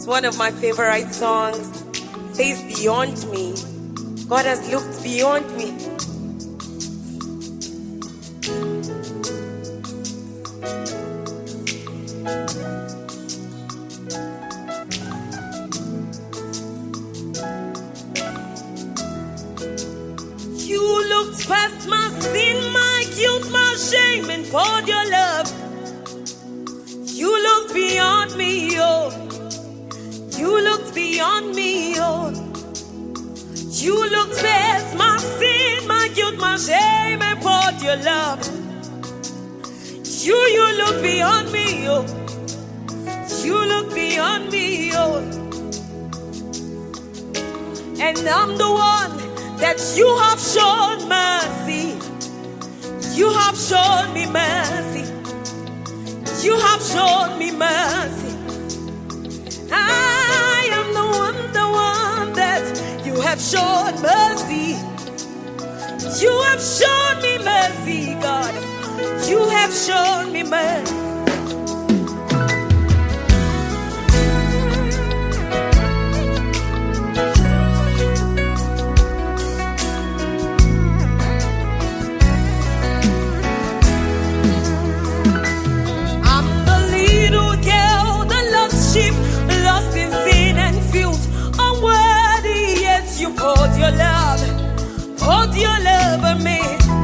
One of my favorite songs says beyond me. God has looked beyond me. You looked past my sin, my guilt, my shame, and poured your love. You looked beyond me, oh. You looked beyond me, oh. You looked past my sin, my guilt, my shame, and poured your love. You look beyond me, oh. You look beyond me, oh. And I'm the one that you have shown mercy. You have shown me mercy. You have shown me mercy. I am the one that you have shown mercy. You have shown me mercy, God. You have shown me mercy. Poured your love on me.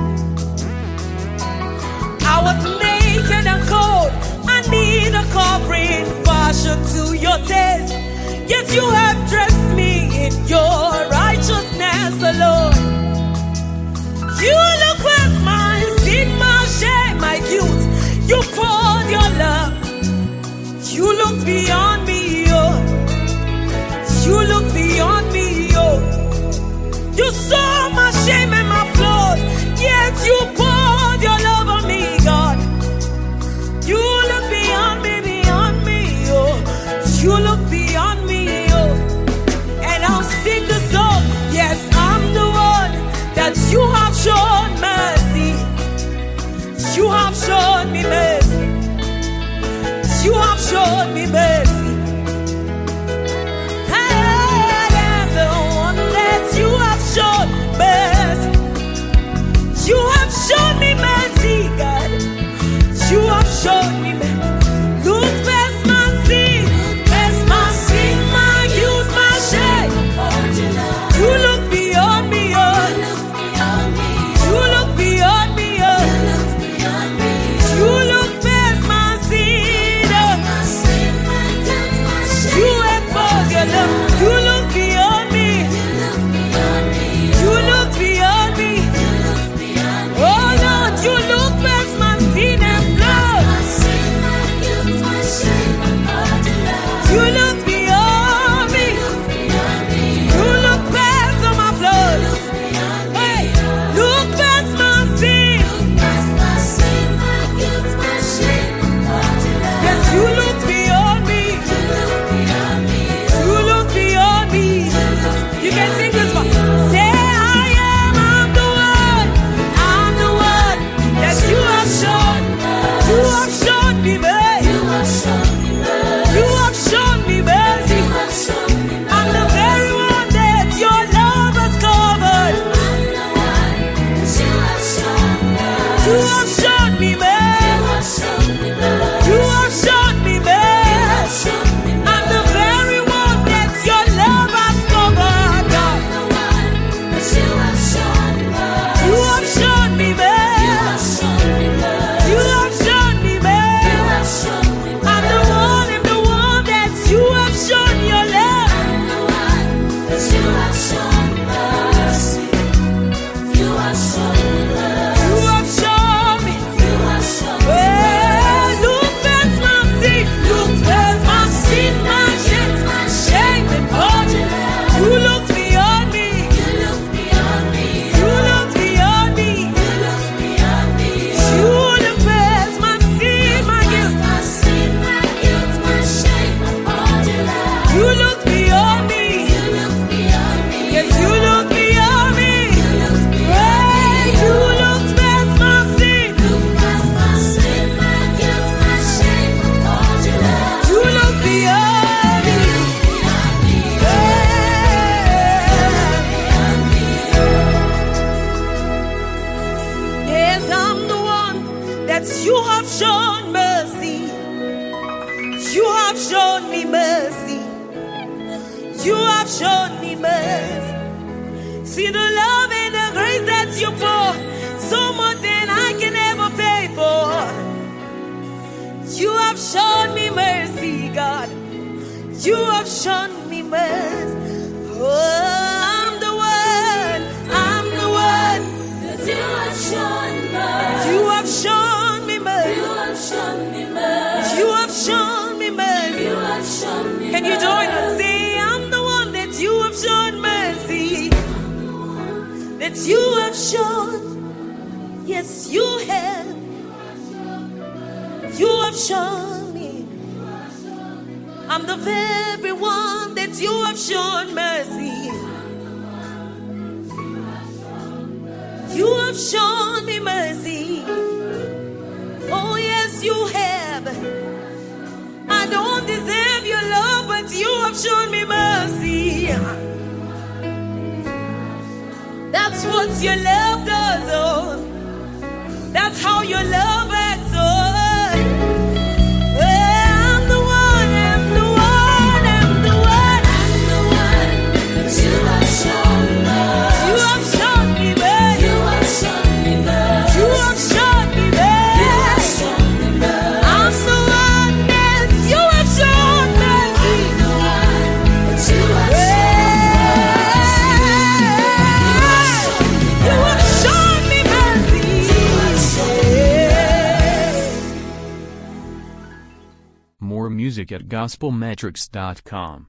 I was naked and cold. I need a covering, partial to your taste. Yet you have dressed me in your righteousness alone. You look past my sin, my shame, my guilt. You poured your love. You looked beyond me, oh. You looked beyond me, oh. You saw my shame and my flaws, yet you poured your love on me, God. You look beyond me, oh. You look beyond me, oh. And I'll sing the song. Yes, I'm the one that you have shown mercy. You have shown me mercy. You have shown me mercy. You have shown me mercy, God. You have shown me mercy. Look past my sin, my guilt, my shame. You look beyond me, oh. You look beyond me, oh. You look past my sin, oh. See the love and the grace that you pour, so much than I can ever pay for. You have shown me mercy, God. You have shown me mercy. Oh, I'm the one that you have shown mercy. You have shown me mercy. You have shown me mercy. You have shown me mercy. You have shown me mercy. Can you join us? Say, I'm the one that you have shown mercy. That you have shown. Yes, you have. You have shown me. I'm the very one that you have shown mercy. You have shown me mercy. Oh yes, you have. I don't deserve your love, but you have shown me mercy. That's what your love does, oh. That's how your love acts, oh. More music at gospelmetrics.com.